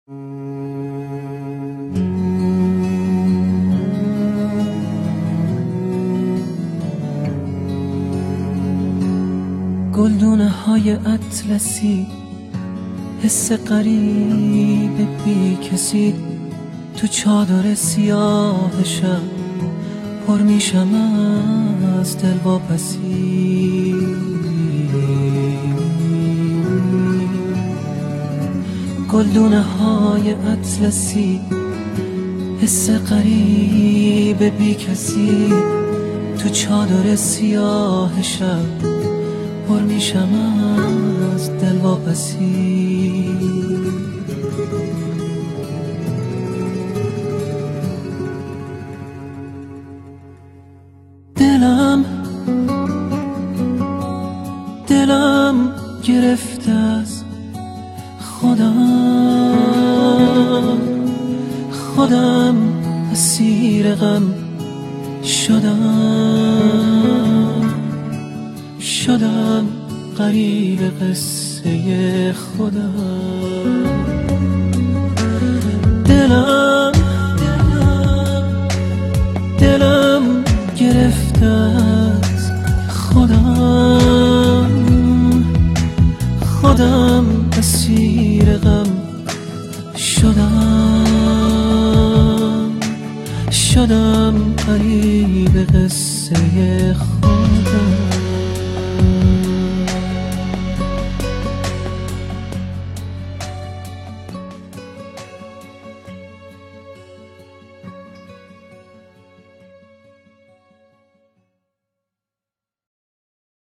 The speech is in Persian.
گلدونه های اطلسی، حس غریب بی کسی، تو چادر سیاه شب پر میشم از دلواپسی. گلدونه های اطلسی، حس غریب بی کسی، تو چادر سیاه شب پر میشم از دلواپسی. دلم گرفته از خودم اسیر غم شدم غریب قصه خودم. دلم گرفته از خودم اسیر غم شدم غریب قصه خودم.